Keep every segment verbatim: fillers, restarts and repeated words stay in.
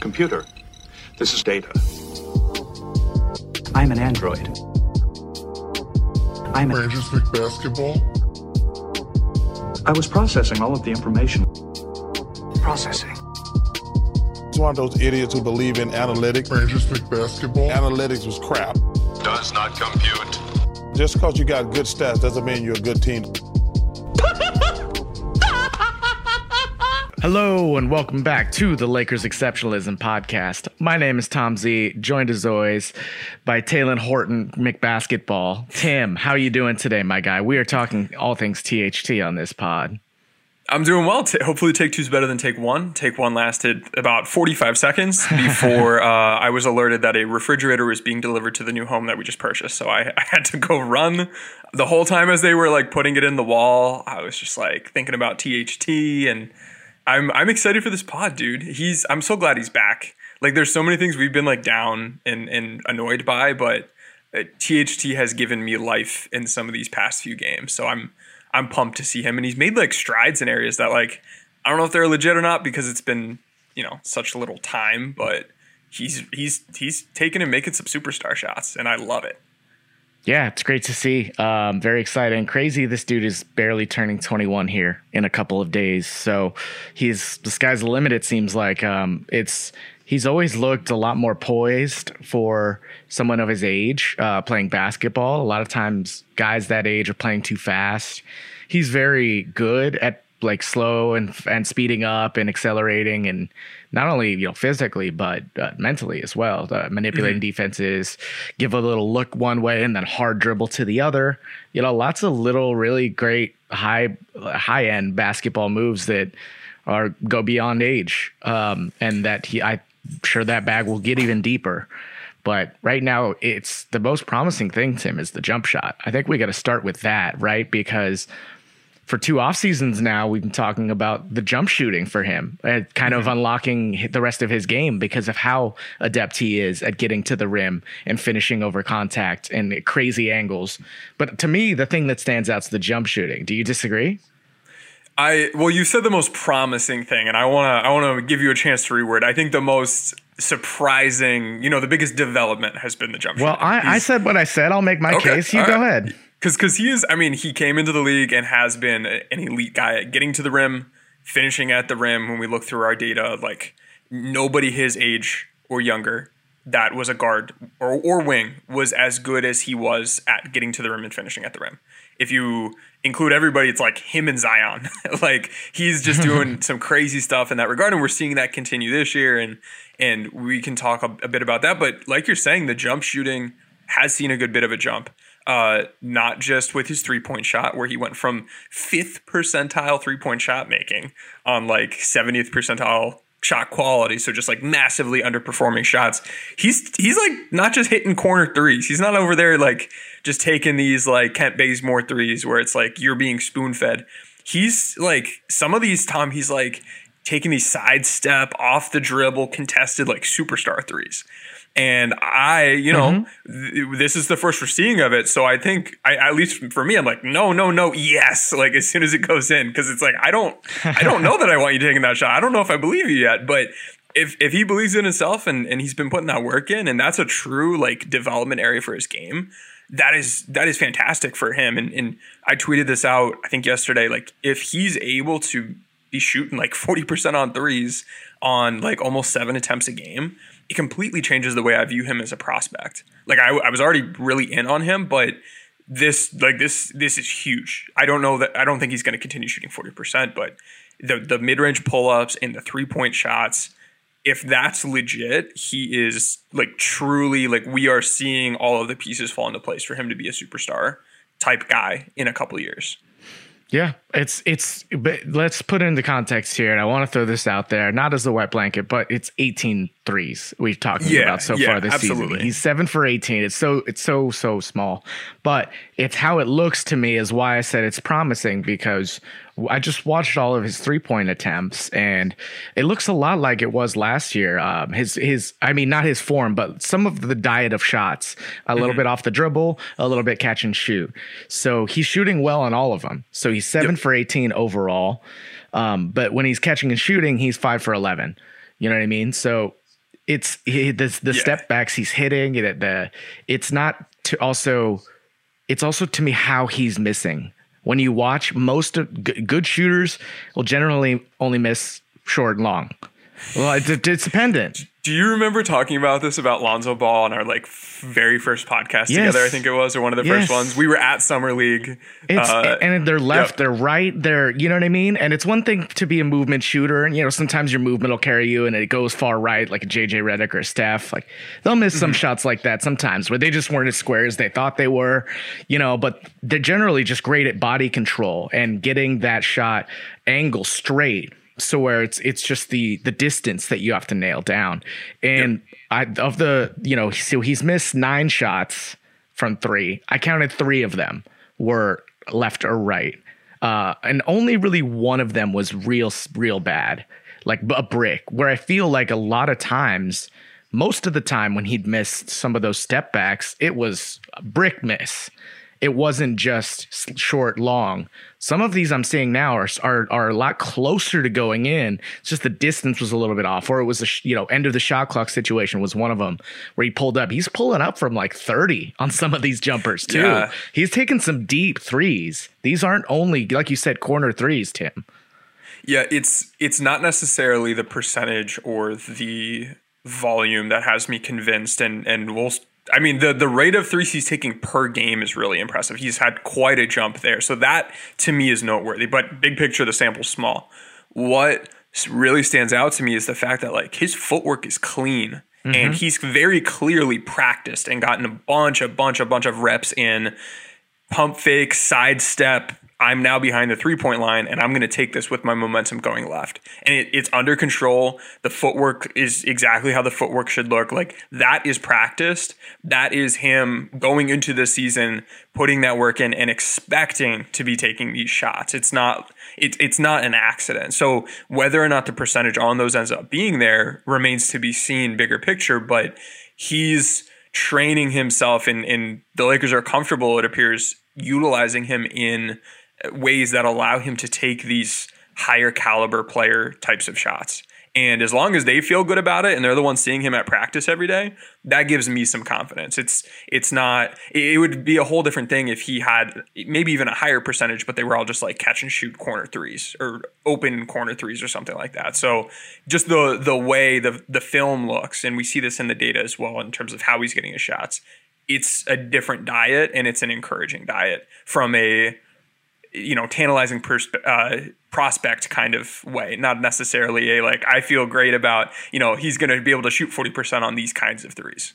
computer. This is data. I'm an android. I'm a... Rangers pick basketball. I was processing all of the information. Processing. It's one of those idiots who believe in analytics. Rangers pick basketball. Analytics was crap. Does not compute. Just because you got good stats doesn't mean you're a good team. Hello and welcome back to the Lakers Exceptionalism Podcast. My name is Tom Z, joined as always by Talon Horton McBasketball. Tim, how are you doing today, my guy? We are talking all things T H T on this pod. I'm doing well. T- hopefully take two's better than take one. Take one lasted about forty-five seconds before uh, I was alerted that a refrigerator was being delivered to the new home that we just purchased. So I, I had to go run the whole time as they were like putting it in the wall. I was just like thinking about T H T, and I'm I'm excited for this pod, dude. He's I'm so glad he's back. Like there's so many things we've been like down and, and annoyed by, but uh, T H T has given me life in some of these past few games. So I'm I'm pumped to see him, and he's made like strides in areas that like I don't know if they're legit or not because it's been, you know, such little time, but he's he's he's taking and making some superstar shots, and I love it. Yeah, it's great to see. Um, very exciting. Crazy. This dude is barely turning twenty-one here in a couple of days. So he's the sky's the limit. It seems like um, it's he's always looked a lot more poised for someone of his age uh, playing basketball. A lot of times guys that age are playing too fast. He's very good at like slow and and speeding up and accelerating, and not only, you know, physically, but uh, mentally as well. Uh, manipulating mm-hmm. defenses, give a little look one way and then hard dribble to the other. You know, lots of little really great high high end basketball moves that are go beyond age, um, and that he I'm sure that bag will get even deeper. But right now, it's the most promising thing, Tim, is the jump shot. I think we got to start with that, right? Because for two off seasons now, we've been talking about the jump shooting for him, uh, kind of unlocking the rest of his game because of how adept he is at getting to the rim and finishing over contact and crazy angles. But to me, the thing that stands out is the jump shooting. Do you disagree? I well, you said the most promising thing, and I wanna I wanna give you a chance to reword. I think the most surprising, you know, the biggest development has been the jump shot. Well, I, I said what I said. I'll make my okay, case. You go right. ahead. Because because he is, I mean, he came into the league and has been an elite guy at getting to the rim, finishing at the rim. When we look through our data, like nobody his age or younger that was a guard or, or wing was as good as he was at getting to the rim and finishing at the rim. If you include everybody, it's like him and Zion. Like he's just doing some crazy stuff in that regard, and we're seeing that continue this year. And and we can talk a, a bit about that. But like you're saying, the jump shooting has seen a good bit of a jump. Uh, not just with his three-point shot, where he went from fifth percentile three-point shot making on like seventieth percentile shot quality, so just like massively underperforming shots. He's he's like not just hitting corner threes. He's not over there like just taking these like Kent Bazemore threes where it's like you're being spoon-fed. He's like some of these, Tom, he's like taking these sidestep, off the dribble, contested like superstar threes. And I, you know, mm-hmm. th- this is the first we're seeing of it. So I think, I, at least for me, I'm like, no, no, no, yes. Like as soon as it goes in, because it's like, I don't, I don't know that I want you taking that shot. I don't know if I believe you yet. But if if he believes in himself and, and he's been putting that work in, and that's a true like development area for his game, that is that is fantastic for him. And and I tweeted this out, I think yesterday. Like if he's able to be shooting like forty percent on threes on like almost seven attempts a game, it completely changes the way I view him as a prospect. Like I, I was already really in on him, but this, like this, this is huge. I don't know that, I don't think he's going to continue shooting forty percent, but the, the mid-range pull-ups and the three-point shots, if that's legit, he is like truly like we are seeing all of the pieces fall into place for him to be a superstar type guy in a couple of years. Yeah, it's it's. But let's put it into context here, and I want to throw this out there, not as a wet blanket, but it's eighteen threes we've talked yeah, about so yeah, far this absolutely. season. He's seven for eighteen. It's so it's so so small, but it's how it looks to me is why I said it's promising, because I just watched all of his three point attempts, and it looks a lot like it was last year. Um, his his, I mean, not his form, but some of the diet of shots, a mm-hmm. little bit off the dribble, a little bit catch and shoot. So he's shooting well on all of them. So he's seven yep. for eighteen overall. Um, but when he's catching and shooting, he's five for eleven. You know what I mean? So it's he, the the Yeah. step backs he's hitting. It, the it's not to also. It's also to me how he's missing. When you watch, most of g- good shooters will generally only miss short and long. Well, it's, it's dependent. Do you remember talking about this about Lonzo Ball on our like f- very first podcast Yes. together? I think it was, or one of the Yes. first ones. We were at Summer League. It's uh, and they're left, yep. they're right, they're you know what I mean. And it's one thing to be a movement shooter, and you know sometimes your movement will carry you, and it goes far right, like a J J Redick or a Steph. Like they'll miss some shots like that sometimes, where they just weren't as square as they thought they were, you know. But they're generally just great at body control and getting that shot angle straight. So where it's it's just the the distance that you have to nail down. And I of the you know so he's missed nine shots from three. I counted three of them were left or right, uh, and only really one of them was real real bad, like a brick. Where I feel like a lot of times, most of the time when he'd missed some of those step backs, it was a brick miss. It wasn't just short, long. Some of these I'm seeing now are, are are a lot closer to going in. It's just the distance was a little bit off, or it was a sh- you know end of the shot clock situation was one of them where he pulled up. He's pulling up from like thirty on some of these jumpers too. Yeah. He's taking some deep threes. These aren't only, like you said, corner threes, Tim. Yeah, it's it's not necessarily the percentage or the volume that has me convinced, and and we'll. I mean, the the rate of threes he's taking per game is really impressive. He's had quite a jump there, so that to me is noteworthy. But big picture, the sample's small. What really stands out to me is the fact that like his footwork is clean, mm-hmm. and he's very clearly practiced and gotten a bunch, a bunch, a bunch of reps in pump fake, sidestep. I'm now behind the three-point line, and I'm going to take this with my momentum going left. And it, it's under control. The footwork is exactly how the footwork should look. Like, that is practiced. That is him going into the season, putting that work in, and expecting to be taking these shots. It's not it, it's not an accident. So whether or not the percentage on those ends up being there remains to be seen, bigger picture, but he's training himself, and, and the Lakers are comfortable, it appears, utilizing him in ways that allow him to take these higher caliber player types of shots. And as long as they feel good about it and they're the ones seeing him at practice every day, that gives me some confidence. It's it's not, it would be a whole different thing if he had maybe even a higher percentage, but they were all just like catch and shoot corner threes or open corner threes or something like that. So just the the way the the film looks, and we see this in the data as well in terms of how he's getting his shots, it's a different diet, and it's an encouraging diet from a, you know, tantalizing perspe- uh, prospect kind of way, not necessarily a like, I feel great about, you know, he's going to be able to shoot forty percent on these kinds of threes.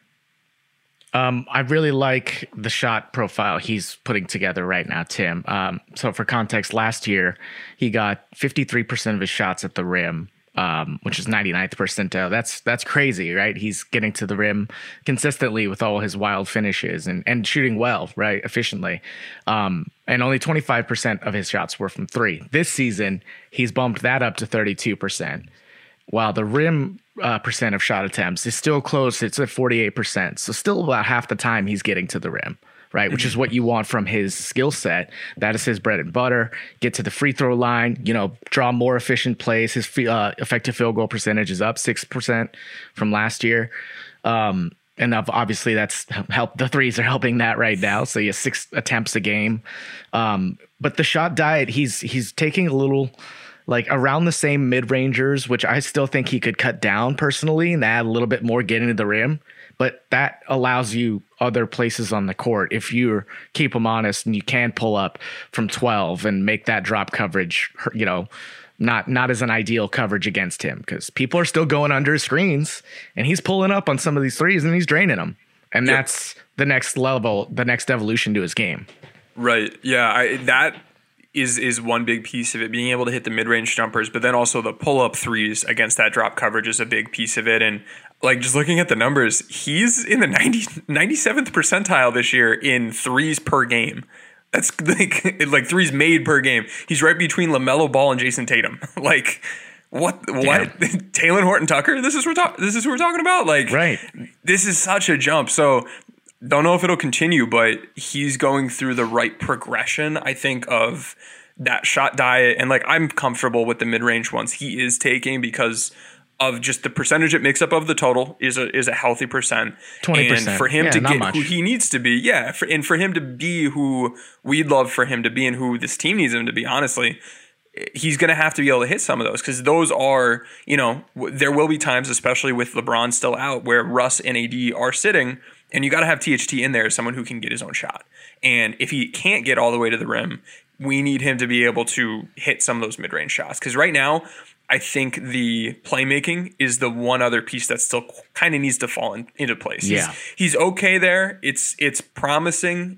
Um, I really like the shot profile he's putting together right now, Tim. Um, so for context, last year he got fifty-three percent of his shots at the rim, um, which is ninety-ninth percentile. That's that's crazy, right? He's getting to the rim consistently with all his wild finishes and, and shooting well, right, efficiently. Um, and only twenty-five percent of his shots were from three. This season, he's bumped that up to thirty-two percent, while the rim uh, percent of shot attempts is still close. It's at forty-eight percent. So still about half the time he's getting to the rim, right? Which is what you want from his skill set. That is his bread and butter. Get to the free throw line, you know, draw more efficient plays. His uh, effective field goal percentage is up six percent from last year. Um, and obviously that's helped. The threes are helping that right now. So he has six attempts a game. Um, but the shot diet, he's, he's taking a little, like around the same mid-rangers, which I still think he could cut down personally and add a little bit more getting to the rim. But that allows you other places on the court if you keep them honest and you can pull up from twelve and make that drop coverage, you know, not not as an ideal coverage against him, because people are still going under screens and he's pulling up on some of these threes and he's draining them. And Yep. that's the next level, the next evolution to his game. Right. Yeah. I, that is is one big piece of it, being able to hit the mid-range jumpers, but then also the pull-up threes against that drop coverage is a big piece of it. And like just looking at the numbers, he's in the ninety, ninety-seventh percentile this year in threes per game. That's like like threes made per game. He's right between LaMelo Ball and Jason Tatum. Like what? What? Talen Horton-Tucker? This is what we're ta- this is who we're talking about. Like Right. This is such a jump. So don't know if it'll continue, but he's going through the right progression, I think, of that shot diet. And like I'm comfortable with the mid-range ones he is taking because of just the percentage it makes up of the total is a is a healthy percent. twenty percent. And for him yeah, to get much. who he needs to be, yeah, for, and for him to be who we'd love for him to be and who this team needs him to be, honestly, he's going to have to be able to hit some of those because those are, you know, there will be times, especially with LeBron still out, where Russ and A D are sitting, and you got to have T H T in there as someone who can get his own shot. And if he can't get all the way to the rim, we need him to be able to hit some of those mid-range shots because right now, I think the playmaking is the one other piece that still kind of needs to fall in, into place. Yeah. He's, he's okay there. It's it's promising.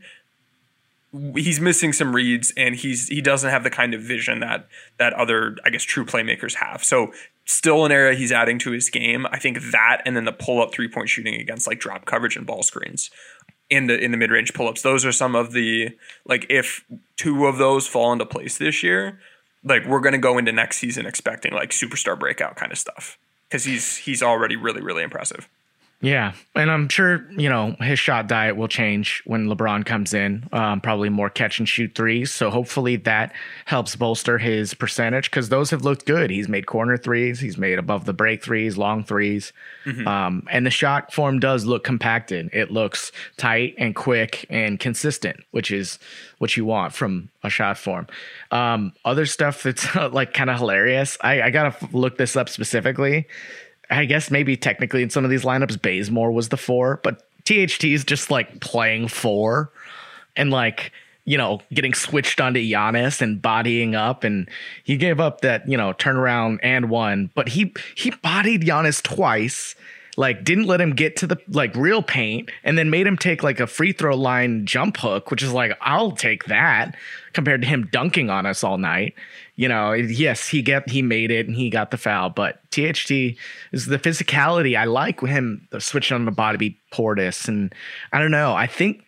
He's missing some reads, and he's he doesn't have the kind of vision that that other, I guess, true playmakers have. So still an area he's adding to his game. I think that, and then the pull-up three-point shooting against like drop coverage and ball screens in the in the mid-range pull-ups. Those are some of the, like, if two of those fall into place this year, like we're going to go into next season expecting like superstar breakout kind of stuff because he's he's already really, really impressive. Yeah. And I'm sure, you know, his shot diet will change when LeBron comes in, um, probably more catch and shoot threes. So hopefully that helps bolster his percentage because those have looked good. He's made corner threes. He's made above the break threes, long threes. Mm-hmm. Um, and the shot form does look compacted. It looks tight and quick and consistent, which is what you want from a shot form. Um, other stuff that's like kind of hilarious. I, I got to look this up specifically. I guess maybe technically in some of these lineups, Bazemore was the four, but T H T is just like playing four and like, you know, getting switched onto Giannis and bodying up. And he gave up that, you know, turnaround and one, but he, he bodied Giannis twice, like didn't let him get to the like real paint and then made him take like a free throw line jump hook, which is like, I'll take that compared to him dunking on us all night. You know, yes, he get he made it and he got the foul, but T H T is the physicality. I like him switching on the body Portis, and I don't know. I think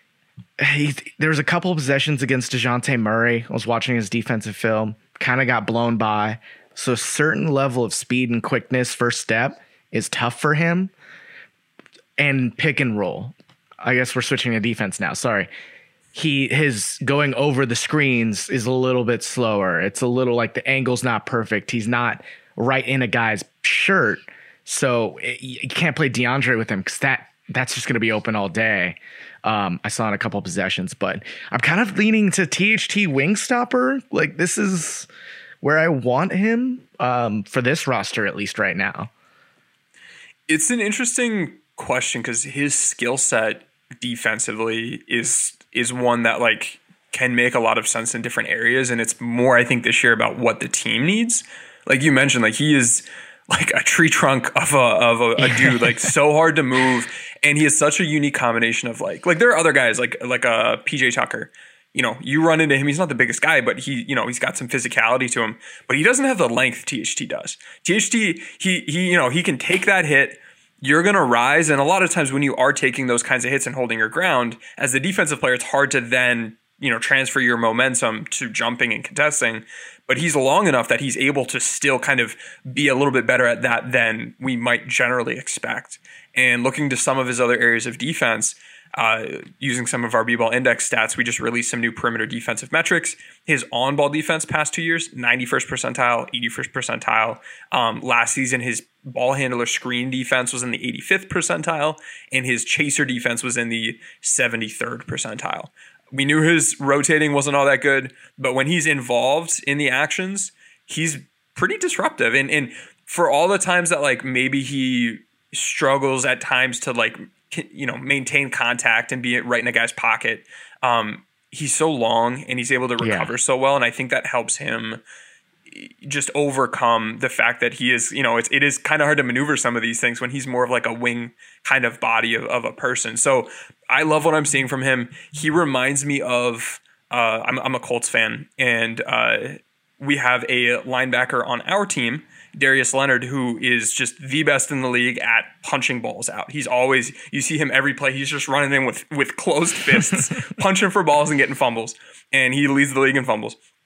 he, there was a couple of possessions against DeJounte Murray. I was watching his defensive film, kind of got blown by. So a certain level of speed and quickness, first step, is tough for him. And pick and roll. I guess we're switching to defense now. Sorry. He his going over the screens is a little bit slower. It's a little like the angle's not perfect. He's not right in a guy's shirt, so it, you can't play DeAndre with him because that that's just going to be open all day. Um, I saw in a couple of possessions, but I'm kind of leaning to T H T wing stopper. Like this is where I want him um, for this roster, at least right now. It's an interesting question because his skill set defensively is. is one that like can make a lot of sense in different areas. And it's more, I think, this year about what the team needs. Like you mentioned, like he is like a tree trunk of a, of a, a dude, like so hard to move. And he has such a unique combination of like, like there are other guys like, like a P J Tucker, you know, you run into him. He's not the biggest guy, but he, you know, he's got some physicality to him, but he doesn't have the length T H T does. T H T, he, he, you know, he can take that hit. You're going to rise. And a lot of times when you are taking those kinds of hits and holding your ground as the defensive player, it's hard to then, you know, transfer your momentum to jumping and contesting. But he's long enough that he's able to still kind of be a little bit better at that than we might generally expect. And looking to some of his other areas of defense, uh, using some of our B-ball index stats, we just released some new perimeter defensive metrics. His on-ball defense past two years, ninety-first percentile, eighty-first percentile. Um, last season, his ball handler screen defense was in the eighty-fifth percentile, and his chaser defense was in the seventy-third percentile. We knew his rotating wasn't all that good, but when he's involved in the actions, he's pretty disruptive. And and for all the times that like maybe he struggles at times to like, you know, maintain contact and be right in a guy's pocket, um, he's so long and he's able to recover yeah. so well. And I think that helps him just overcome the fact that he is, you know, it's, it is kind of hard to maneuver some of these things when he's more of like a wing kind of body of, of a person. So I love what I'm seeing from him. He reminds me of, uh, I'm, I'm a Colts fan, and uh, we have a linebacker on our team, Darius Leonard, who is just the best in the league at punching balls out. He's always, you see him every play, he's just running in with, with closed fists, punching for balls and getting fumbles. And he leads the league in fumbles.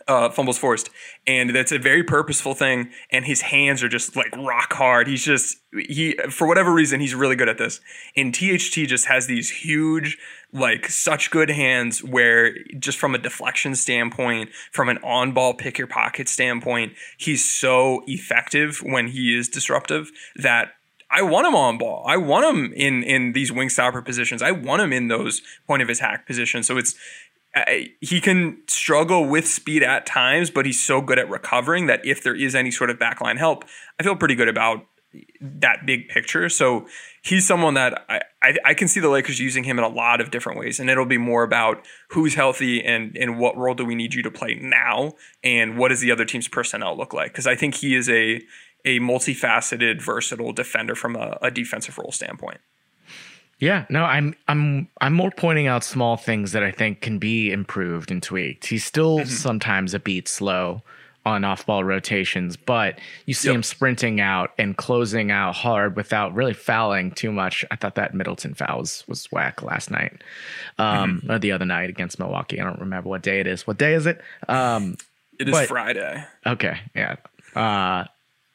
uh, fumbles forced, and that's a very purposeful thing. And his hands are just like rock hard. He's just he for whatever reason he's really good at this. And T H T just has these huge, like such good hands where just from a deflection standpoint, from an on-ball pick your pocket standpoint, he's so effective when he is disruptive that I want him on ball. I want him in in these wing stopper positions. I want him in those point of attack positions. So it's I, he can struggle with speed at times, but he's so good at recovering that if there is any sort of backline help, I feel pretty good about that big picture. So he's someone that I, I, I can see the Lakers using him in a lot of different ways, and it'll be more about who's healthy and, and what role do we need you to play now, and what does the other team's personnel look like? Because I think he is a a multifaceted, versatile defender from a, a defensive role standpoint. Yeah, no, I'm I'm I'm more pointing out small things that I think can be improved and tweaked. He's still mm-hmm. sometimes a beat slow on off-ball rotations, but you see yep. him sprinting out and closing out hard without really fouling too much. I thought that Middleton foul was, was whack last night, um, mm-hmm. or the other night against Milwaukee. I don't remember what day it is. What day is it? Um, it is but, Friday. Okay, yeah. Uh,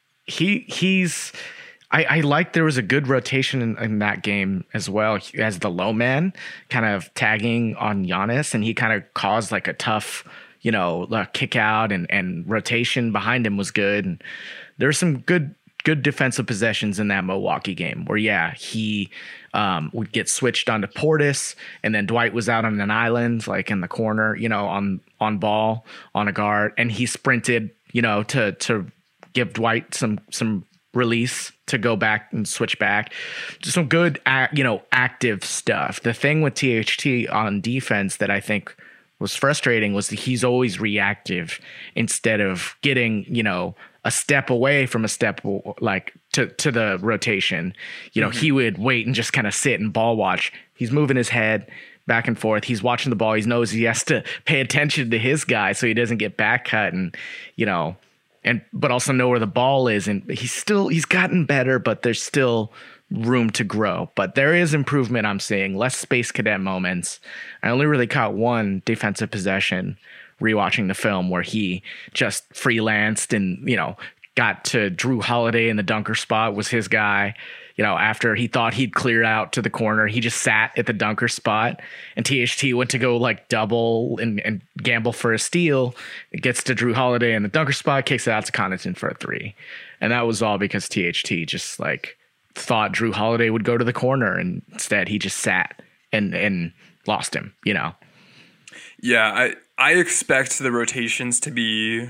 he he's. I, I like there was a good rotation in, in that game as well as the low man kind of tagging on Giannis, and he kind of caused like a tough, you know, uh, kick out and, and rotation behind him was good. And there's some good good defensive possessions in that Milwaukee game where, yeah, he um, would get switched onto Portis, and then Dwight was out on an island, like in the corner, you know, on on ball on a guard, and he sprinted, you know, to to give Dwight some some release to go back and switch back. Just some good, you know, active stuff. The thing with T H T on defense that I think was frustrating was that he's always reactive instead of getting, you know, a step away from a step like to, to the rotation. You know, mm-hmm. he would wait and just kind of sit and ball watch. He's moving his head back and forth. He's watching the ball. He knows he has to pay attention to his guy so he doesn't get back cut and, you know, and but also know where the ball is. And he's still he's gotten better, but there's still room to grow. But there is improvement I'm seeing. Less Space Cadet moments. I only really caught one defensive possession rewatching the film where he just freelanced and, you know, got to Drew Holiday in the dunker spot, was his guy. You know, after he thought he'd cleared out to the corner, he just sat at the dunker spot, and T H T went to go like double and, and gamble for a steal. It gets to Drew Holiday in the dunker spot, kicks it out to Connaughton for a three. And that was all because T H T just like thought Drew Holiday would go to the corner, and instead he just sat and, and lost him, you know? Yeah, I, I expect the rotations to be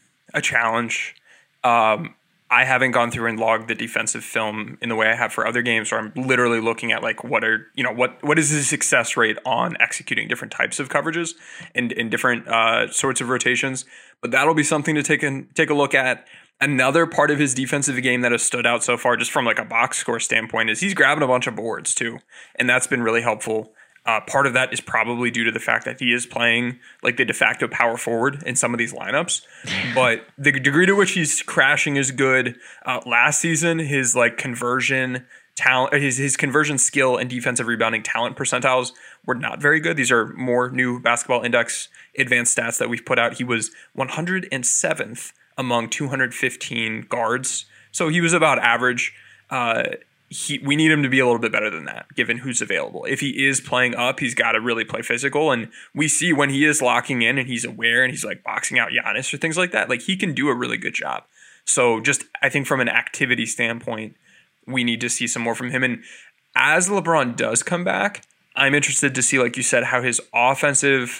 a challenge. Um, I haven't gone through and logged the defensive film in the way I have for other games, where I'm literally looking at like what are you know what what is the success rate on executing different types of coverages and in different uh, sorts of rotations. But that'll be something to take and take a look at. Another part of his defensive game that has stood out so far, just from like a box score standpoint, is he's grabbing a bunch of boards too, and that's been really helpful. Uh, part of that is probably due to the fact that he is playing like the de facto power forward in some of these lineups. But the degree to which he's crashing is good. Uh, last season, his like conversion talent, his his conversion skill and defensive rebounding talent percentiles were not very good. These are more new Basketball Index advanced stats that we've put out. He was one hundred seventh among two hundred fifteen guards, so he was about average. Uh, He, we need him to be a little bit better than that, given who's available. If he is playing up, he's got to really play physical. And we see when he is locking in and he's aware and he's like boxing out Giannis or things like that, like he can do a really good job. So just, I think from an activity standpoint, we need to see some more from him. And as LeBron does come back, I'm interested to see, like you said, how his offensive,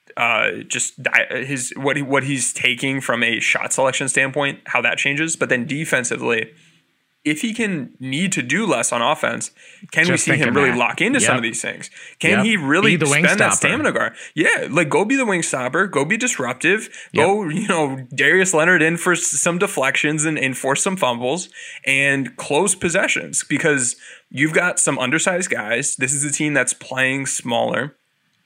uh, just his what he, what he's taking from a shot selection standpoint, how that changes. But then defensively, if he can need to do less on offense, can Just we see him really that. lock into yep. some of these things? Can yep. he really spend that stamina guard? Yeah, like go be the wing stopper, go be disruptive, yep. go, you know, Darius Leonard in for some deflections and, and force some fumbles and close possessions, because you've got some undersized guys. This is a team that's playing smaller.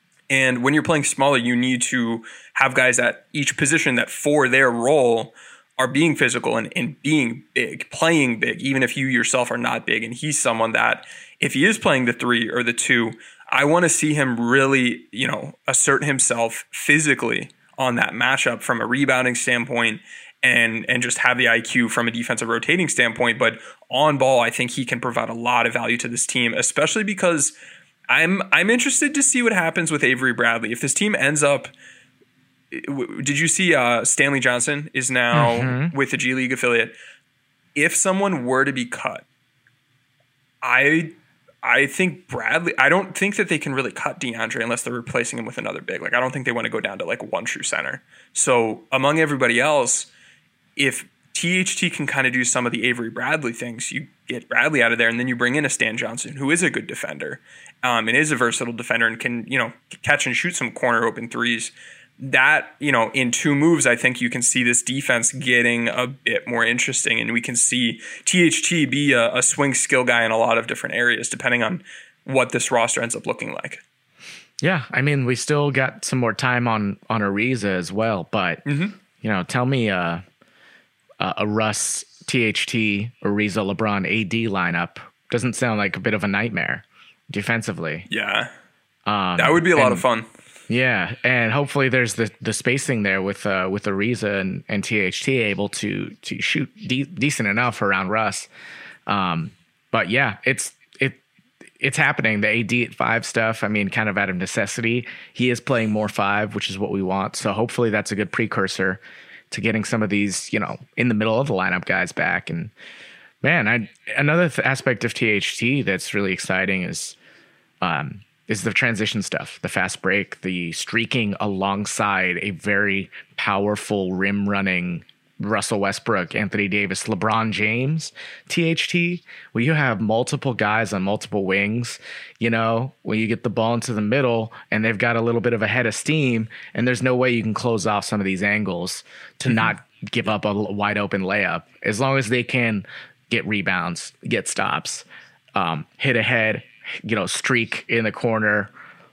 And when you're playing smaller, you need to have guys at each position that for their role are being physical and, and being big, playing big, even if you yourself are not big. And he's someone that, if he is playing the three or the two, I want to see him really, you know, assert himself physically on that matchup from a rebounding standpoint and and just have the I Q from a defensive rotating standpoint. But on ball, I think he can provide a lot of value to this team, especially because I'm I'm interested to see what happens with Avery Bradley. If this team ends up, did you see uh, Stanley Johnson is now mm-hmm. with the G League affiliate? If someone were to be cut, I I think Bradley, I don't think that they can really cut DeAndre unless they're replacing him with another big. Like, I don't think they want to go down to like one true center. So among everybody else, if T H T can kind of do some of the Avery Bradley things, you get Bradley out of there and then you bring in a Stan Johnson, who is a good defender um, and is a versatile defender and can, you know, catch and shoot some corner open threes. That, you know, in two moves, I think you can see this defense getting a bit more interesting, and we can see T H T be a, a swing skill guy in a lot of different areas, depending on what this roster ends up looking like. Yeah, I mean, we still got some more time on on Ariza as well, but mm-hmm. you know, tell me uh, a, a Russ, T H T, Ariza, LeBron, A D lineup doesn't sound like a bit of a nightmare defensively. Yeah, um, that would be a and, lot of fun. Yeah, and hopefully there's the, the spacing there with uh, with Ariza and, and T H T able to to shoot de- decent enough around Russ. Um, but yeah, it's it it's happening. The A D at five stuff, I mean, kind of out of necessity. He is playing more five, which is what we want. So hopefully that's a good precursor to getting some of these, you know, in the middle of the lineup guys back. And man, I another th- aspect of T H T that's really exciting is um. is the transition stuff, the fast break, the streaking alongside a very powerful rim running Russell Westbrook, Anthony Davis, LeBron James, T H T, where you have multiple guys on multiple wings, you know, when you get the ball into the middle and they've got a little bit of a head of steam and there's no way you can close off some of these angles to mm-hmm. not give up a wide open layup. As long as they can get rebounds, get stops, um, hit ahead, you know, streak in the corner,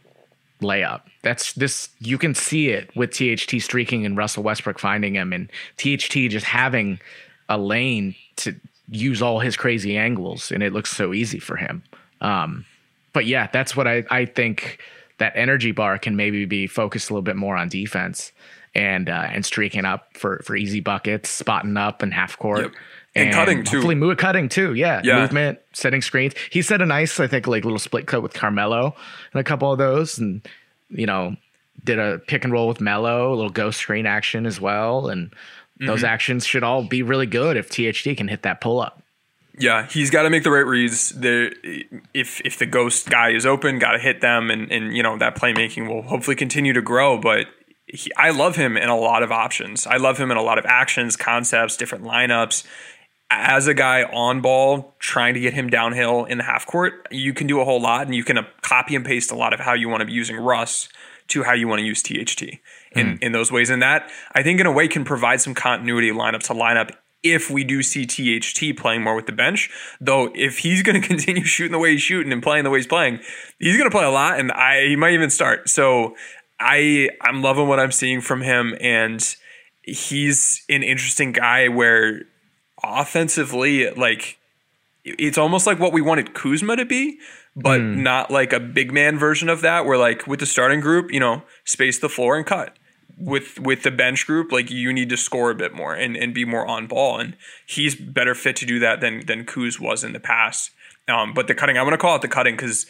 layup. That's this. You can see it with T H T streaking and Russell Westbrook finding him, and T H T just having a lane to use all his crazy angles, and it looks so easy for him. Um, but yeah, that's what I, I think that energy bar can maybe be focused a little bit more on defense and uh, and streaking up for for easy buckets, spotting up and half court. Yep. And, and cutting too. Hopefully move cutting too. Yeah. yeah. Movement, setting screens. He set a nice, I think, like little split cut with Carmelo and a couple of those. And, you know, did a pick and roll with Melo, a little ghost screen action as well. And mm-hmm. those actions should all be really good if T H T can hit that pull up. Yeah, he's got to make the right reads. There, if if the ghost guy is open, got to hit them. And, and, you know, that playmaking will hopefully continue to grow. But he, I love him in a lot of options. I love him in a lot of actions, concepts, different lineups. As a guy on ball, trying to get him downhill in the half court, you can do a whole lot, and you can copy and paste a lot of how you want to be using Russ to how you want to use T H T in, mm. in those ways. And that, I think, in a way, can provide some continuity lineup to lineup if we do see T H T playing more with the bench. Though, if he's going to continue shooting the way he's shooting and playing the way he's playing, he's going to play a lot, and I he might even start. So I I'm loving what I'm seeing from him, and he's an interesting guy where offensively, like, it's almost like what we wanted Kuzma to be, but mm. not like a big man version of that, where, like, with the starting group, you know, space the floor and cut. With with the bench group, like, you need to score a bit more and, and be more on ball, and he's better fit to do that than than Kuz was in the past. Um, but the cutting, I want to call it the cutting because,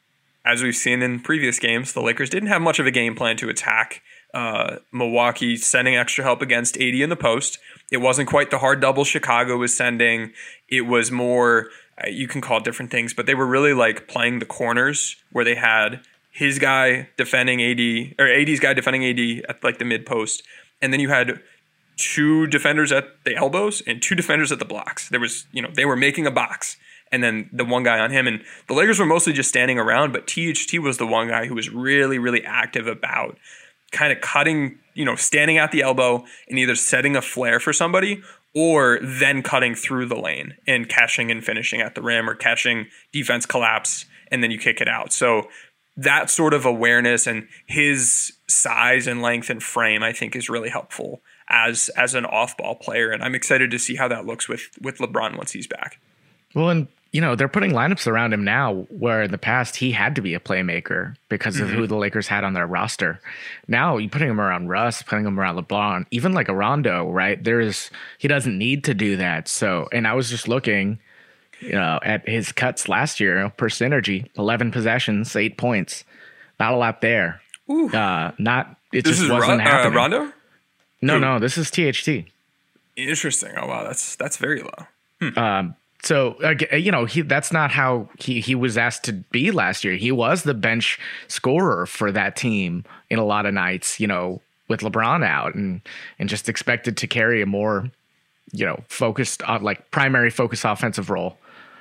as we've seen in previous games, the Lakers didn't have much of a game plan to attack uh, Milwaukee, sending extra help against A D in the post. It wasn't quite the hard double Chicago was sending. It was more, uh, you can call it different things, but they were really like playing the corners where they had his guy defending A D, or A D's guy defending A D at like the mid post. And then you had two defenders at the elbows and two defenders at the blocks. There was, you know, they were making a box and then the one guy on him. And the Lakers were mostly just standing around, but T H T was the one guy who was really, really active about kind of cutting, you know, standing at the elbow and either setting a flare for somebody or then cutting through the lane and catching and finishing at the rim or catching defense collapse and then you kick it out. So that sort of awareness and his size and length and frame, I think, is really helpful as as an off-ball player. And I'm excited to see how that looks with with LeBron once he's back. Well, and you know, they're putting lineups around him now where in the past he had to be a playmaker because mm-hmm. of who the Lakers had on their roster. Now you're putting him around Russ, putting him around LeBron, even like a Rondo, right? There's, he doesn't need to do that. So, and I was just looking, you know, at his cuts last year per synergy, eleven possessions, eight points. Not a lot there. Ooh. Uh, not, it this just is wasn't Ro- happening. Uh, Rondo? No, Ooh. no, this is T H T. Interesting. Oh, wow. That's, that's very low. Hmm. Um, So, uh, you know, he that's not how he, he was asked to be last year. He was the bench scorer for that team in a lot of nights, you know, with LeBron out and and just expected to carry a more, you know, focused on like primary focus offensive role.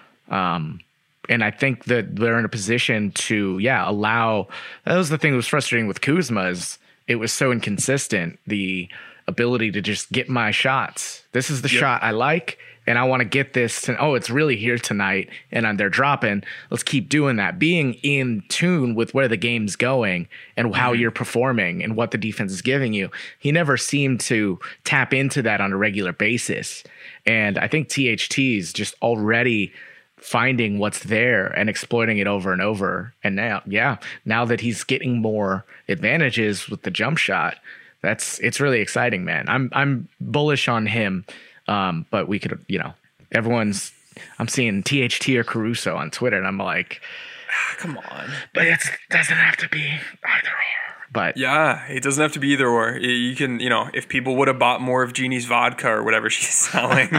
Um, and I think that they're in a position to, yeah, allow. That was the thing that was frustrating with Kuzma is it was so inconsistent. The ability to just get my shots. This is the yep. shot I like. And I want to get this to, oh, it's really here tonight. And they're dropping. Let's keep doing that. Being in tune with where the game's going and how mm-hmm. you're performing and what the defense is giving you. He never seemed to tap into that on a regular basis. And I think T H T is just already finding what's there and exploiting it over and over. And now, yeah, now that he's getting more advantages with the jump shot, that's it's really exciting, man. I'm I'm bullish on him. Um, but we could, you know, everyone's, I'm seeing T H T or Caruso on Twitter and I'm like, ah, come on. But it doesn't have to be either or. But yeah, it doesn't have to be either or. You can, you know, if people would have bought more of Jeannie's vodka or whatever she's selling,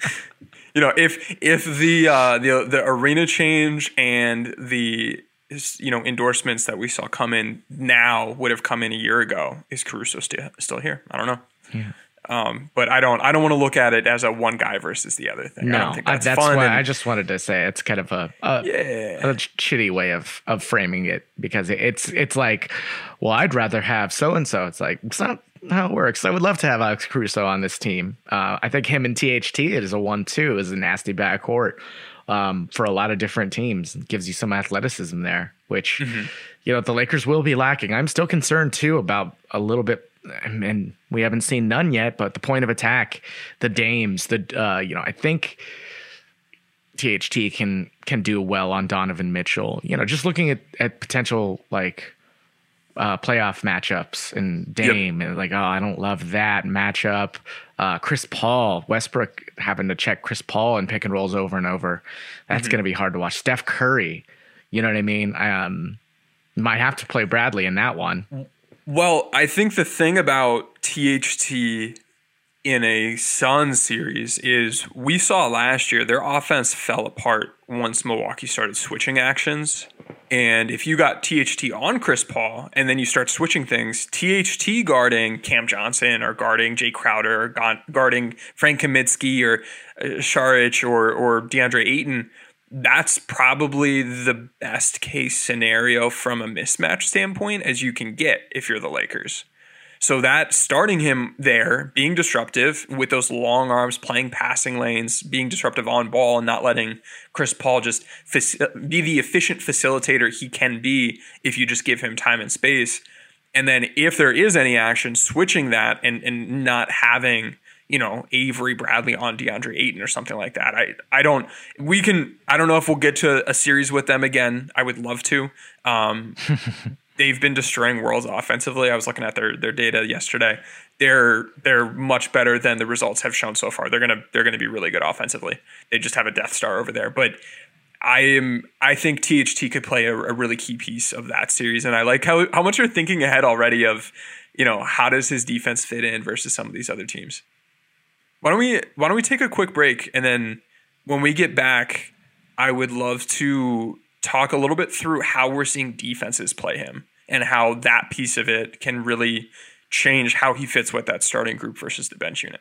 you know, if, if the, uh, the, the arena change and the, you know, endorsements that we saw come in now would have come in a year ago, is Caruso still, still here? I don't know. Yeah. Um, but I don't. I don't want to look at it as a one guy versus the other thing. No, I don't think that's, that's fun. why and, I just wanted to say it's kind of a a, yeah. a shitty way of of framing it because it's it's like, well, I'd rather have so and so. It's like it's not how it works. I would love to have Alex Caruso on this team. Uh, I think him and T H T it is a one two is a nasty backcourt um, for a lot of different teams. It gives you some athleticism there, which mm-hmm. you know the Lakers will be lacking. I'm still concerned too about a little bit. And we haven't seen none yet, but the point of attack, the Dames, the uh, you know, I think T H T can can do well on Donovan Mitchell. You know, just looking at, at potential like uh, playoff matchups and Dame, yep. and like, oh, I don't love that matchup. Uh, Chris Paul, Westbrook having to check Chris Paul and pick and rolls over and over. That's mm-hmm. going to be hard to watch. Steph Curry, you know what I mean? Um, might have to play Bradley in that one. Well, I think the thing about T H T in a Suns series is we saw last year their offense fell apart once Milwaukee started switching actions. And if you got T H T on Chris Paul and then you start switching things, T H T guarding Cam Johnson or guarding Jay Crowder or guarding Frank Kaminsky or Saric or, or DeAndre Ayton, that's probably the best case scenario from a mismatch standpoint as you can get if you're the Lakers. So that starting him there, being disruptive with those long arms, playing passing lanes, being disruptive on ball and not letting Chris Paul just faci- be the efficient facilitator he can be if you just give him time and space. And then if there is any action, switching that and, and not having – you know, Avery Bradley on DeAndre Ayton or something like that. I, I don't, we can, I don't know if we'll get to a series with them again. I would love to. Um, they've been destroying worlds offensively. I was looking at their, their data yesterday. They're, they're much better than the results have shown so far. They're going to, they're going to be really good offensively. They just have a Death Star over there, but I am, I think T H T could play a, a really key piece of that series. And I like how, how much you're thinking ahead already of, you know, how does his defense fit in versus some of these other teams? Why don't we why don't we take a quick break, and then when we get back, I would love to talk a little bit through how we're seeing defenses play him and how that piece of it can really change how he fits with that starting group versus the bench unit.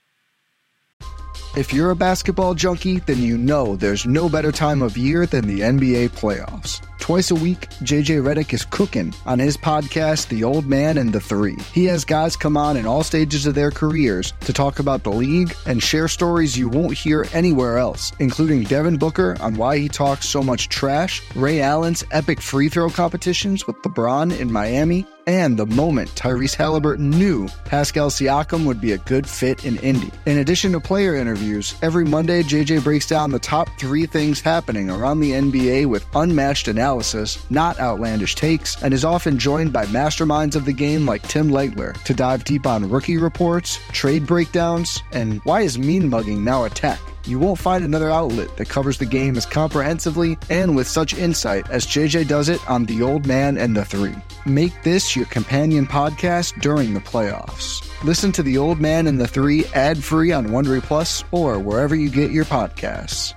If you're a basketball junkie, then you know there's no better time of year than the N B A playoffs. Twice a week, J J Redick is cooking on his podcast, The Old Man and the Three. He has guys come on in all stages of their careers to talk about the league and share stories you won't hear anywhere else, including Devin Booker on why he talks so much trash, Ray Allen's epic free throw competitions with LeBron in Miami, and the moment Tyrese Halliburton knew Pascal Siakam would be a good fit in Indy. In addition to player interviews, every Monday J J breaks down the top three things happening around the N B A with unmatched analysis, not outlandish takes, and is often joined by masterminds of the game like Tim Legler to dive deep on rookie reports, trade breakdowns, and why is mean mugging now a tech? You won't find another outlet that covers the game as comprehensively and with such insight as J J does it on The Old Man and the Three. Make this your companion podcast during the playoffs. Listen to The Old Man and the Three ad-free on Wondery Plus or wherever you get your podcasts.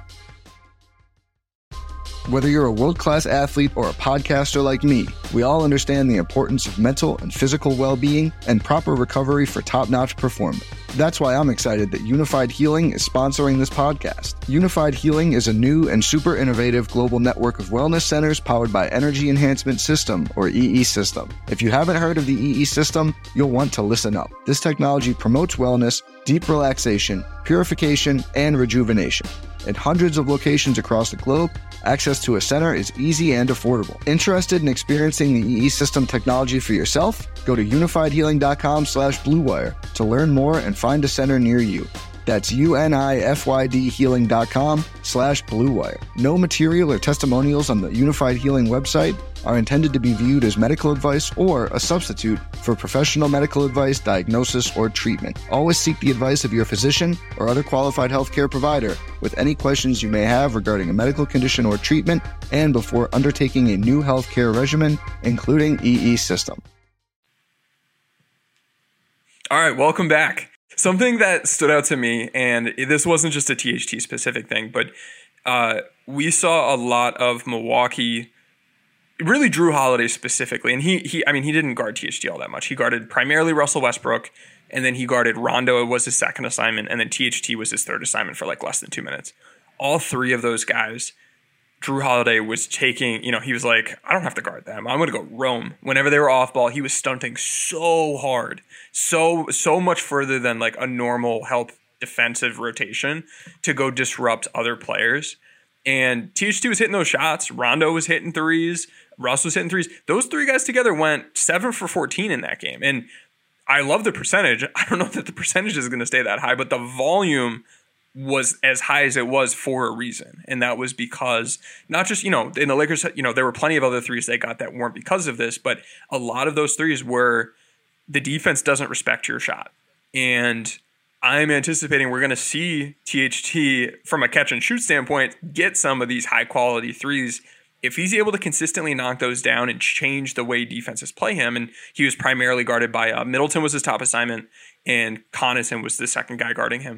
Whether you're a world-class athlete or a podcaster like me, we all understand the importance of mental and physical well-being and proper recovery for top-notch performance. That's why I'm excited that Unified Healing is sponsoring this podcast. Unified Healing is a new and super innovative global network of wellness centers powered by Energy Enhancement System, or E E System. If you haven't heard of the E E System, you'll want to listen up. This technology promotes wellness, deep relaxation, purification, and rejuvenation. In hundreds of locations across the globe, access to a center is easy and affordable. Interested in experiencing the E E System technology for yourself? Go to unified healing dot com slash blue wire to learn more and find a center near you. That's U-N-I-F-Y-D healing dot com slash blue wire. No material or testimonials on the Unified Healing website are intended to be viewed as medical advice or a substitute for professional medical advice, diagnosis, or treatment. Always seek the advice of your physician or other qualified healthcare provider with any questions you may have regarding a medical condition or treatment and before undertaking a new healthcare regimen, including E E System. All right, welcome back. Something that stood out to me, and this wasn't just a T H T specific thing, but uh, we saw a lot of Milwaukee, really Drew Holiday specifically, and he, he, I mean, he didn't guard T H T all that much. He guarded primarily Russell Westbrook, and then he guarded Rondo was his second assignment, and then T H T was his third assignment for like less than two minutes. All three of those guys, Drew Holiday was taking, you know, he was like, I don't have to guard them. I'm going to go roam. Whenever they were off ball, he was stunting so hard, so, so much further than like a normal help defensive rotation to go disrupt other players. And T H T was hitting those shots. Rondo was hitting threes. Russ was hitting threes. Those three guys together went seven for fourteen in that game. And I love the percentage. I don't know that the percentage is going to stay that high, but the volume was as high as it was for a reason. And that was because not just, you know, in the Lakers, you know, there were plenty of other threes they got that weren't because of this, but a lot of those threes were the defense doesn't respect your shot. And I'm anticipating we're going to see T H T from a catch and shoot standpoint get some of these high quality threes. If he's able to consistently knock those down and change the way defenses play him, and he was primarily guarded by uh, Middleton was his top assignment and Connaughton was the second guy guarding him.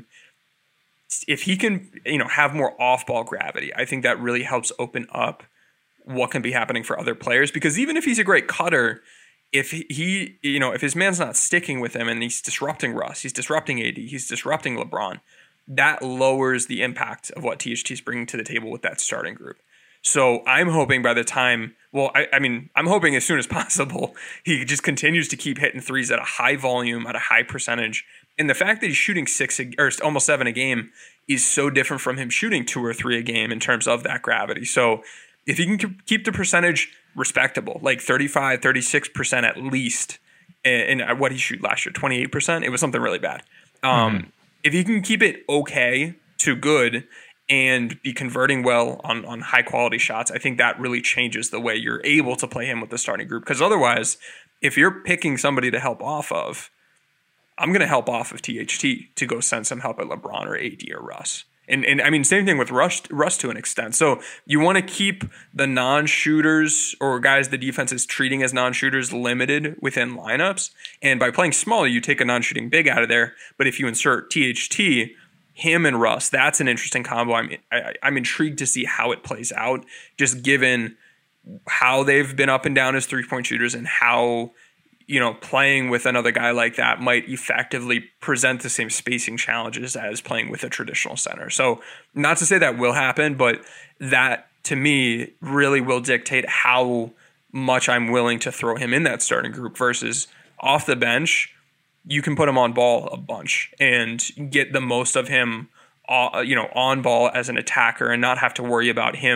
If he can, you know, have more off-ball gravity, I think that really helps open up what can be happening for other players. Because even if he's a great cutter, if he, you know, if his man's not sticking with him and he's disrupting Russ, he's disrupting A D, he's disrupting LeBron, that lowers the impact of what T H T is bringing to the table with that starting group. So I'm hoping by the time, well, I, I mean, I'm hoping as soon as possible, he just continues to keep hitting threes at a high volume, at a high percentage. And the fact that he's shooting six a, or almost seven a game is so different from him shooting two or three a game in terms of that gravity. So if he can keep the percentage respectable, like thirty-five, thirty-six percent at least, and, and what he shoot last year, twenty-eight percent, it was something really bad. Um, mm-hmm. If he can keep it okay to good and be converting well on, on high quality shots, I think that really changes the way you're able to play him with the starting group. Because otherwise, if you're picking somebody to help off of, I'm going to help off of T H T to go send some help at LeBron or A D or Russ. And and I mean, same thing with Russ, Russ to an extent. So you want to keep the non-shooters or guys the defense is treating as non-shooters limited within lineups. And by playing smaller, you take a non-shooting big out of there. But if you insert T H T, him and Russ, that's an interesting combo. I'm I, I'm intrigued to see how it plays out, just given how they've been up and down as three-point shooters and how, you know, playing with another guy like that might effectively present the same spacing challenges as playing with a traditional center. So not to say that will happen, but that to me really will dictate how much I'm willing to throw him in that starting group versus off the bench. You can put him on ball a bunch and get the most of him, uh, you know, on ball as an attacker and not have to worry about him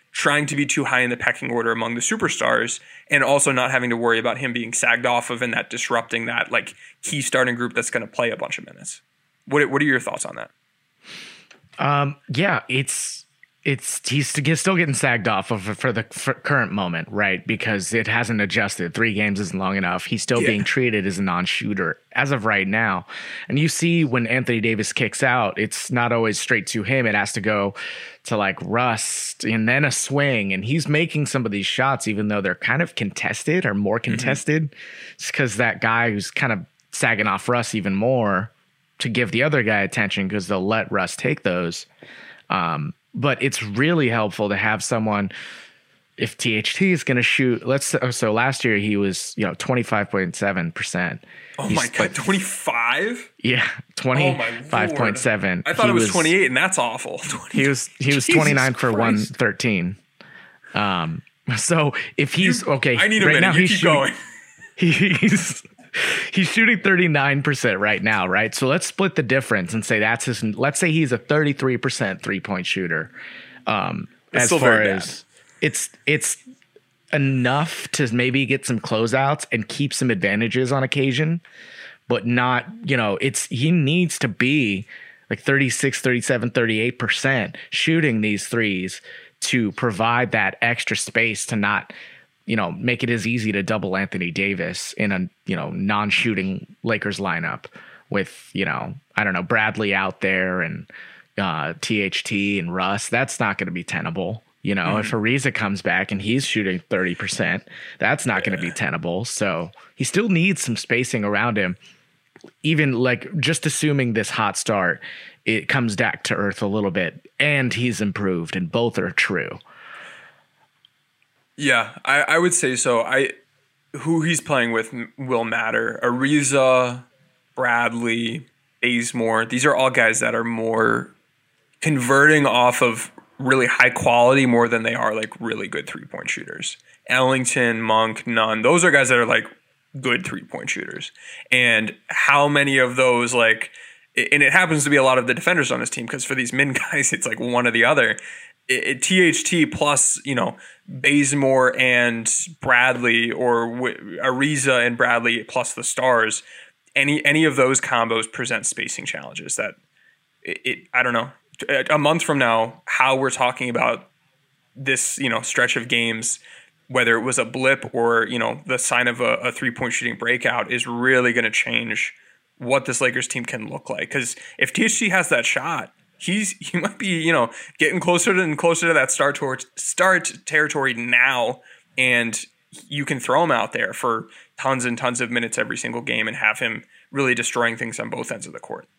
trying to be too high in the pecking order among the superstars, and also not having to worry about him being sagged off of and that disrupting that like key starting group that's going to play a bunch of minutes. What What are your thoughts on that? Um, yeah, it's it's he's, he's still getting sagged off of for the for current moment, right? Because it hasn't adjusted. Three games isn't long enough. He's still Yeah. being treated as a non-shooter as of right now. And you see when Anthony Davis kicks out, it's not always straight to him. It has to go to like Russ and then a swing. And he's making some of these shots, even though they're kind of contested or more contested. Mm-hmm. It's because that guy who's kind of sagging off Russ even more to give the other guy attention because they'll let Russ take those. Um, But it's really helpful to have someone, if T H T is going to shoot, let's so last year he was, you know, twenty-five point seven percent. Oh He's my God, like, twenty-five? Yeah, twenty-five point seven. I thought He it was, twenty-eight, and that's awful. He was he was Jesus twenty-nine for Christ. one thirteen. Um, so if he's You- okay, I need a right minute. now You he's keep shooting, going. He's he's shooting thirty-nine percent right now, right? So let's split the difference and say that's his. Let's say he's a thirty-three percent three-point shooter. Um, It's as still far very as it's it's enough to maybe get some closeouts and keep some advantages on occasion, but not, you know, it's he needs to be like thirty-six, thirty-seven, thirty-eight percent shooting these threes to provide that extra space to not, you know, make it as easy to double Anthony Davis in a, you know, non-shooting Lakers lineup with, you know, I don't know, Bradley out there and uh, T H T and Russ. That's not going to be tenable. You know, mm-hmm. if Ariza comes back and he's shooting thirty percent, that's not yeah. going to be tenable. So he still needs some spacing around him. Even like just assuming this hot start, it comes back to earth a little bit and he's improved, and both are true. Yeah, I, I would say so. I who he's playing with will matter. Ariza, Bradley, Bazemore, these are all guys that are more converting off of really high quality more than they are like really good three-point shooters. Ellington, Monk, Nunn, those are guys that are like good three-point shooters. And how many of those, like, and it happens to be a lot of the defenders on his team, because for these min guys, it's like one or the other. It, it, T H T plus, you know, Bazemore and Bradley, or w- Ariza and Bradley plus the stars, any any of those combos present spacing challenges that it, it I don't know. A month from now, how we're talking about this, you know, stretch of games, whether it was a blip or, you know, the sign of a, a three-point shooting breakout, is really going to change what this Lakers team can look like. Because if T H T has that shot, he's he might be, you know, getting closer and closer to that start towards start territory now, and you can throw him out there for tons and tons of minutes every single game and have him really destroying things on both ends of the court.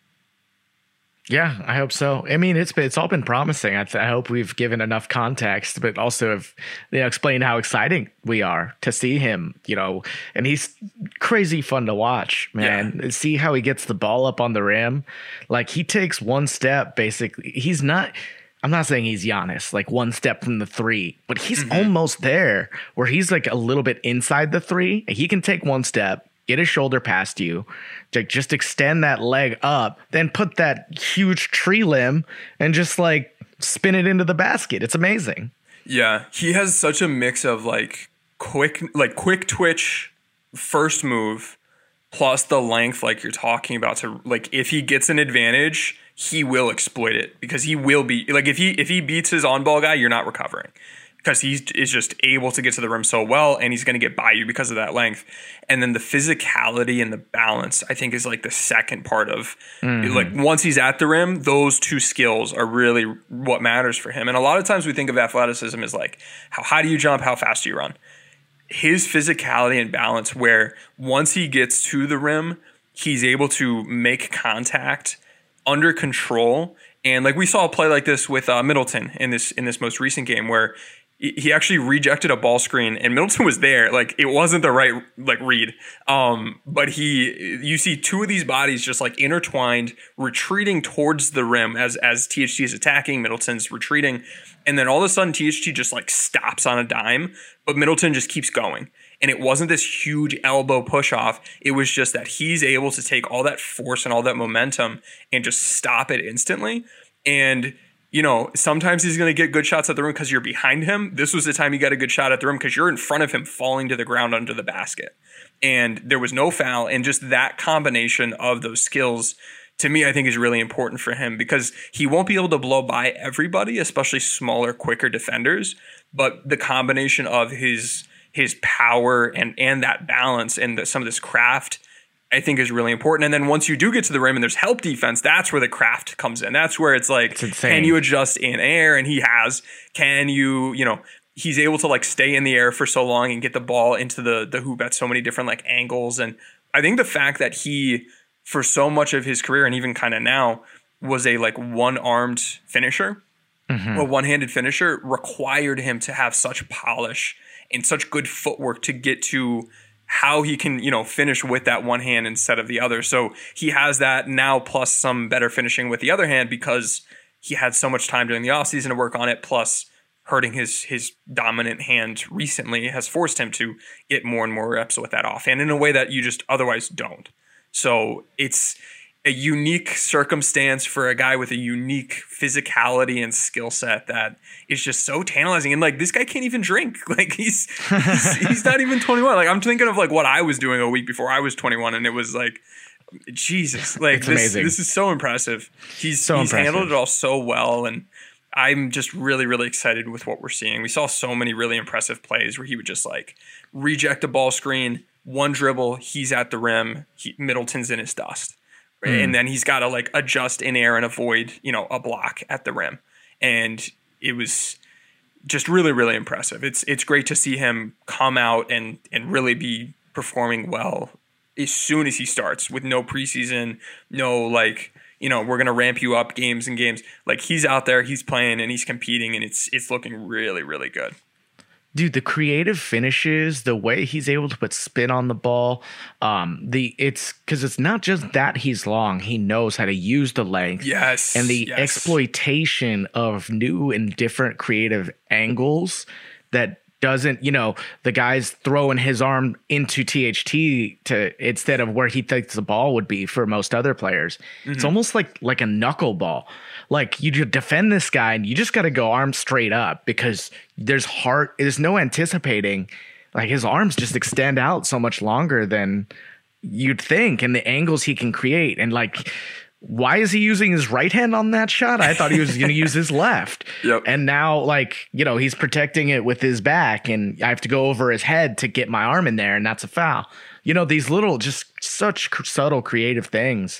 Yeah, I hope so. I mean, it's been, it's all been promising. I, th- I hope we've given enough context, but also have, you know, explained how exciting we are to see him, you know, and he's crazy fun to watch, man. Yeah. See how he gets the ball up on the rim. Like, he takes one step, basically. He's not, I'm not saying he's Giannis, like one step from the three, but he's mm-hmm. almost there where he's like a little bit inside the three. He can take one step, get his shoulder past you, like just extend that leg up, then put that huge tree limb and just like spin it into the basket. It's amazing. Yeah, he has such a mix of like quick, like quick twitch first move, plus the length, like you're talking about. To like, if he gets an advantage, he will exploit it, because he will be like, if he if he beats his on ball guy, you're not recovering, because he is just able to get to the rim so well, and he's going to get by you because of that length. And then the physicality and the balance, I think, is like the second part of mm-hmm. like once he's at the rim, those two skills are really what matters for him. And a lot of times we think of athleticism as like, how high do you jump? How fast do you run? His physicality and balance, where once he gets to the rim, he's able to make contact under control. And like we saw a play like this with uh, Middleton in this in this most recent game, where he actually rejected a ball screen and Middleton was there. Like, it wasn't the right like read. Um, but he, you see two of these bodies just like intertwined, retreating towards the rim as, as T H T is attacking, Middleton's retreating. And then all of a sudden T H T just like stops on a dime, but Middleton just keeps going. And it wasn't this huge elbow push off. It was just that he's able to take all that force and all that momentum and just stop it instantly. And you know, sometimes he's going to get good shots at the rim because you're behind him. This was the time he got a good shot at the rim because you're in front of him falling to the ground under the basket. And there was no foul. And just that combination of those skills, to me, I think is really important for him because he won't be able to blow by everybody, especially smaller, quicker defenders. But the combination of his his power and, and that balance and the, some of this craft, I think is really important. And then once you do get to the rim and there's help defense, that's where the craft comes in. That's where it's like, it's can you adjust in air? And he has. Can you, you know, he's able to like stay in the air for so long and get the ball into the, the hoop at so many different like angles. And I think the fact that he, for so much of his career and even kind of now, was a like one-armed finisher, mm-hmm. a one-handed finisher, required him to have such polish and such good footwork to get to how he can, you know, finish with that one hand instead of the other. So he has that now plus some better finishing with the other hand because he had so much time during the offseason to work on it, plus hurting his his dominant hand recently has forced him to get more and more reps with that offhand in a way that you just otherwise don't. So it's a unique circumstance for a guy with a unique physicality and skill set that is just so tantalizing. And like, this guy can't even drink. Like he's, he's, he's not even twenty-one. Like I'm thinking of like what I was doing a week before I was twenty-one. And it was like, Jesus, like it's this, amazing. This is so impressive. He's, so he's impressive. handled it all so well. And I'm just really, really excited with what we're seeing. We saw so many really impressive plays where he would just like reject a ball screen, one dribble, he's at the rim, he, Middleton's in his dust. Mm. And then he's got to like adjust in air and avoid, you know, a block at the rim. And it was just really, really impressive. It's it's great to see him come out and and really be performing well as soon as he starts with no preseason, no like, you know, we're going to ramp you up games and games. Like he's out there, he's playing and he's competing and it's it's looking really, really good. Dude, the creative finishes, the way he's able to put spin on the ball, um, the it's because it's not just that he's long; he knows how to use the length, yes, and the yes. exploitation of new and different creative angles that doesn't, you know, the guy's throwing his arm into T H T to instead of where he thinks the ball would be for most other players. Mm-hmm. It's almost like like a knuckleball. Like you defend this guy and you just got to go arms straight up because there's heart. There's no anticipating. Like his arms just extend out so much longer than you'd think, and the angles he can create. And like, why is he using his right hand on that shot? I thought he was going to use his left. Yep. And now, like, you know, he's protecting it with his back, and I have to go over his head to get my arm in there, and that's a foul. You know, these little, just such subtle, creative things.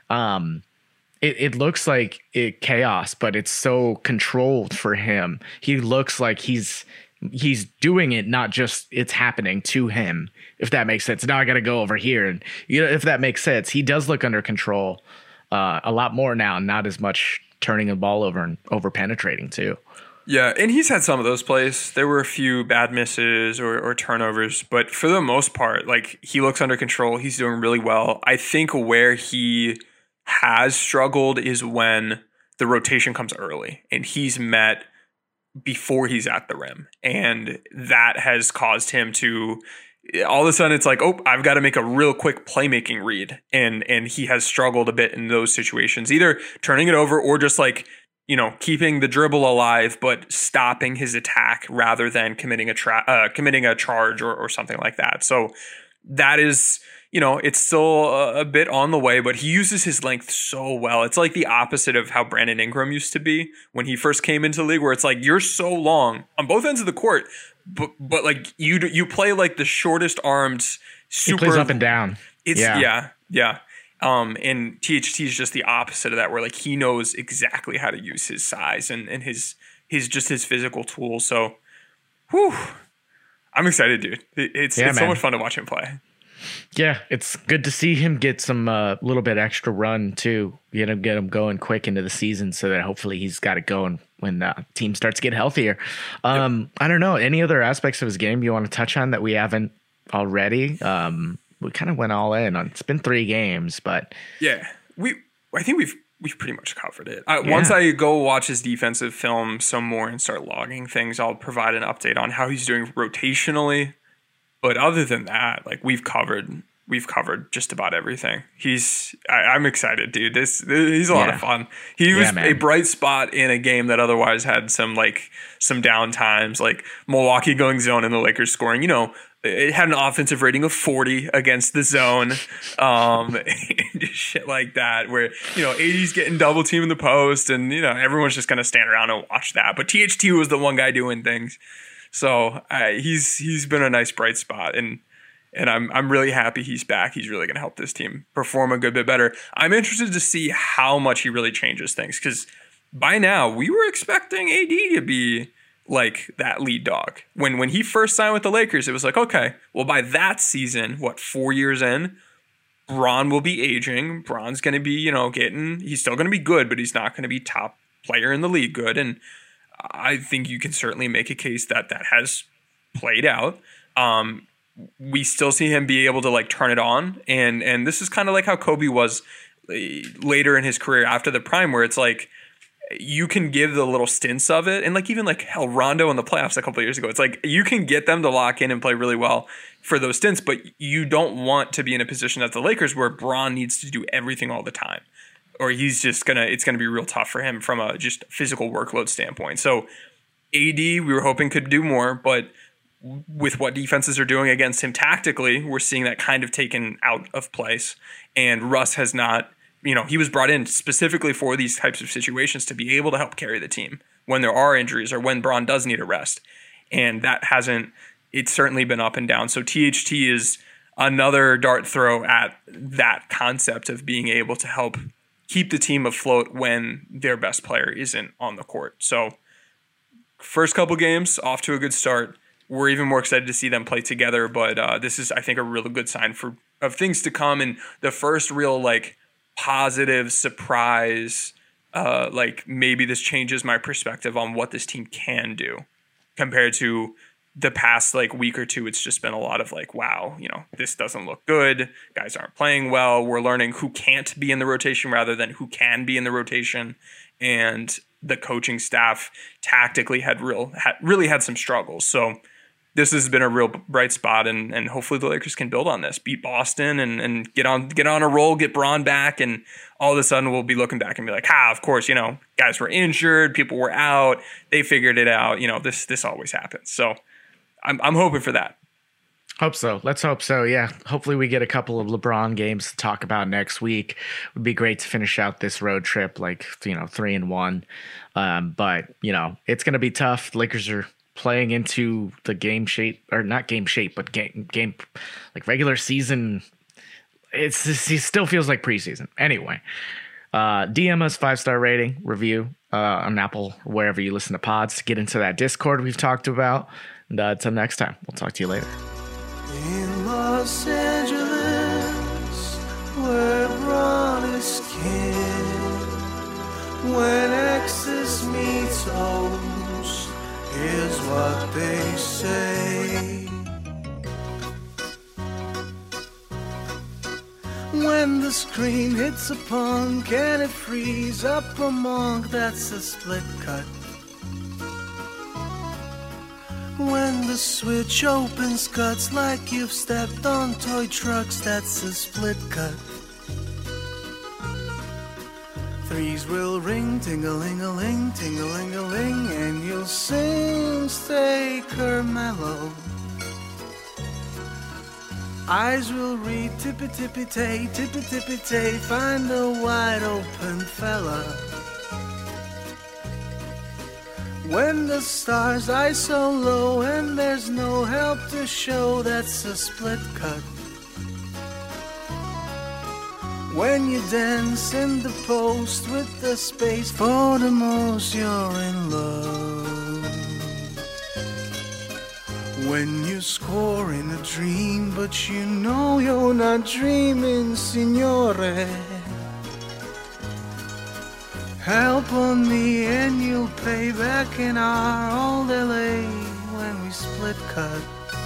Um, It, it looks like it chaos, but it's so controlled for him. He looks like he's he's doing it, not just it's happening to him, if that makes sense. Now I got to go over here. And you know, if that makes sense, he does look under control uh, a lot more now, not as much turning the ball over and over penetrating too. Yeah, and he's had some of those plays. There were a few bad misses or, or turnovers, but for the most part, like he looks under control. He's doing really well. I think where he has struggled is when the rotation comes early and he's met before he's at the rim. And that has caused him to all of a sudden it's like, oh, I've got to make a real quick playmaking read. And and he has struggled a bit in those situations, either turning it over or just like, you know, keeping the dribble alive, but stopping his attack rather than committing a tra- uh, committing a charge or, or something like that. So that is, you know, it's still a, a bit on the way, but he uses his length so well. It's like the opposite of how Brandon Ingram used to be when he first came into the league, where it's like, you're so long on both ends of the court, but, but like you, you play like the shortest armed super he plays up and down. It's yeah. yeah. Yeah. Um, and T H T is just the opposite of that, where like he knows exactly how to use his size and, and his, his, just his physical tools. So, whew, I'm excited, dude. It, it's, yeah, it's man. so much fun to watch him play. Yeah, it's good to see him get some uh, little bit extra run too. You know, get him going quick into the season, so that hopefully he's got it going when the team starts to get healthier. Um, yep. I don't know, any other aspects of his game you want to touch on that we haven't already? Um, we kind of went all in on. It's been three games, but yeah, we. I think we've we've pretty much covered it. Uh, yeah. Once I go watch his defensive film some more and start logging things, I'll provide an update on how he's doing rotationally. But other than that, like we've covered we've covered just about everything. He's I, I'm excited, dude. This, this he's a lot Yeah. of fun. He was Yeah, a man. bright spot in a game that otherwise had some like some down times, like Milwaukee going zone and the Lakers scoring. You know, it had an offensive rating of forty against the zone, um, and just shit like that. Where you know A D's getting double team in the post, and you know everyone's just gonna stand around and watch that. But T H T was the one guy doing things, so uh, he's he's been a nice bright spot, and and I'm I'm really happy he's back. He's really gonna help this team perform a good bit better. I'm interested to see how much he really changes things, because by now we were expecting A D to be like that lead dog. When when he first signed with the Lakers, it was like, okay, well by that season, what, four years in, Bron will be aging. Bron's going to be, you know, getting, he's still going to be good, but he's not going to be top player in the league good. And I think you can certainly make a case that that has played out. Um, we still see him be able to like turn it on. And, and this is kind of like how Kobe was later in his career after the prime, where it's like, you can give the little stints of it. And like, even like hell, Rondo in the playoffs a couple of years ago, it's like you can get them to lock in and play really well for those stints, but you don't want to be in a position as the Lakers where Bron needs to do everything all the time, or he's just gonna, it's gonna be real tough for him from a just physical workload standpoint. So A D, we were hoping could do more, but with what defenses are doing against him tactically, we're seeing that kind of taken out of place. And Russ has not, you know, he was brought in specifically for these types of situations to be able to help carry the team when there are injuries or when Bron does need a rest. And that hasn't, it's certainly been up and down. So T H T is another dart throw at that concept of being able to help keep the team afloat when their best player isn't on the court. So first couple games off to a good start. We're even more excited to see them play together, but uh, this is, I think, a really good sign for of things to come. And the first real like positive surprise, uh, like maybe this changes my perspective on what this team can do compared to the past like week or two. It's just been a lot of like, wow, you know, this doesn't look good. Guys aren't playing well. We're learning who can't be in the rotation rather than who can be in the rotation. And the coaching staff tactically had real, had, really had some struggles. So this has been a real bright spot, and, and hopefully the Lakers can build on this, beat Boston, and, and get on get on a roll, get Bron back, and all of a sudden we'll be looking back and be like, ah, of course, you know, guys were injured, people were out, they figured it out. You know, this this always happens. So I'm I'm hoping for that. Hope so. Let's hope so. Yeah. Hopefully we get a couple of LeBron games to talk about next week. It would be great to finish out this road trip like, you know, three and one. Um, but, you know, it's going to be tough. The Lakers are playing into the game shape, or not game shape, but game, game like regular season. It's just, it still feels like preseason. Anyway, uh, D M us five-star rating, review uh, on Apple, wherever you listen to pods. Get into that Discord we've talked about. And uh, until next time, we'll talk to you later. In Los Angeles, where Bron is king, when X's meets O's, is what they say. When the screen hits a punk and it frees up a monk, that's a split cut. When the switch opens cuts like you've stepped on toy trucks, that's a split cut. Threes will ring, ting-a-ling-a-ling, ting-a-ling-a-ling, and you'll sing, stay Carmelo. Eyes will read, tippy-tippy-tay, tippy-tippy-tay, find a wide-open fella. When the stars eye so low and there's no help to show, that's a split cut. When you dance in the post with the space for the most, you're in love. When you score in a dream, but you know you're not dreaming, signore. Help on me and you'll pay back in our old L A when we split cut.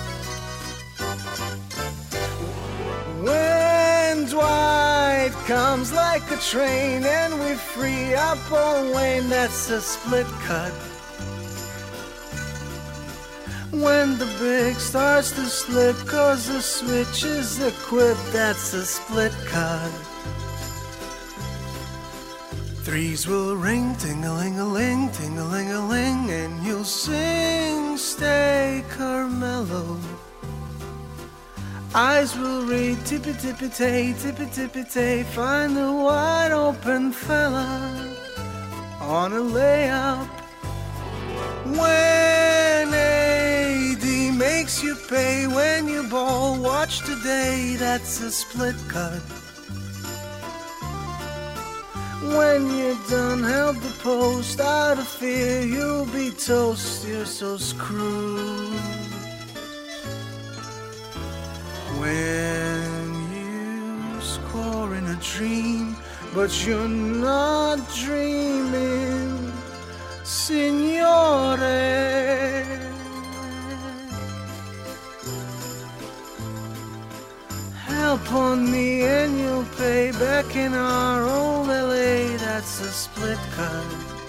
When Dwight comes like a train and we free up on Wayne, that's a split cut. When the brick starts to slip, cause the switch is equipped, that's a split cut. Threes will ring, ting-a-ling-a-ling, ting-a-ling-a-ling, and you'll sing, stay Carmelo. Eyes will read, tippy-tippy-tay, tippy-tippy-tay, find the wide open fella on a layup. When A D makes you pay when you ball, watch today, that's a split cut. When you're done, held the post, out of fear, you'll be toast, you're so screwed. When you score in a dream, but you're not dreaming, Signore. Help on me and you'll pay back in our old L A, that's a split cut.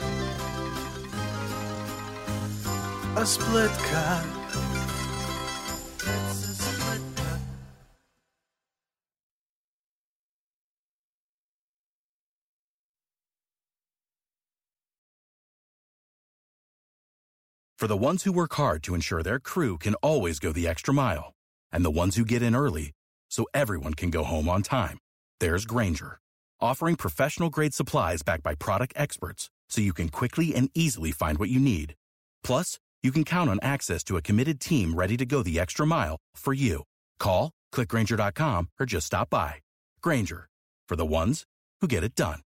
A split cut. That's a split cut. For the ones who work hard to ensure their crew can always go the extra mile, and the ones who get in early so everyone can go home on time, there's Grainger, offering professional-grade supplies backed by product experts so you can quickly and easily find what you need. Plus, you can count on access to a committed team ready to go the extra mile for you. Call, click Grainger dot com, or just stop by. Grainger, for the ones who get it done.